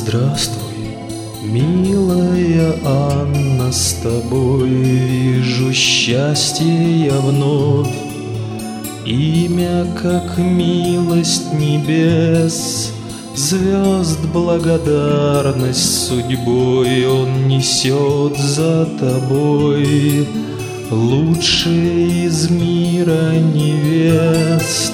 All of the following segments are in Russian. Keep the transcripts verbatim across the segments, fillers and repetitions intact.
Здравствуй, милая Анна, с тобой вижу счастье я вновь. Имя, как милость небес, звезд благодарность судьбой, он несет за тобой лучшие из мира невест.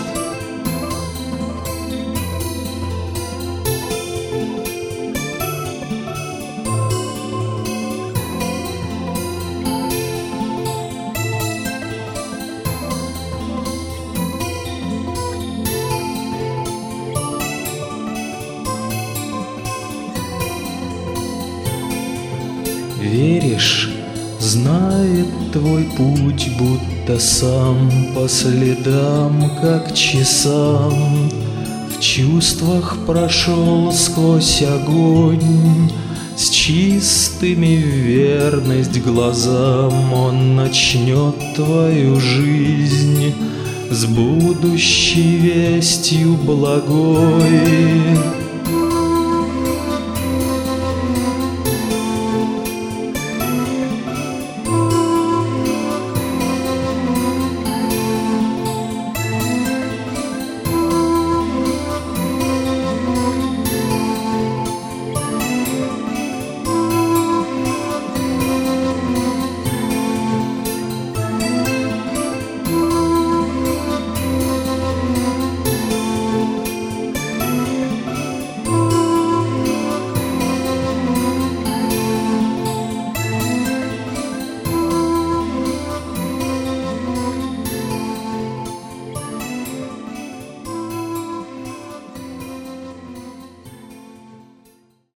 Веришь, знает твой путь, будто сам по следам, как часам. В чувствах прошел сквозь огонь, с чистыми в верность глазам. Он начнет твою жизнь с будущей вестью благой.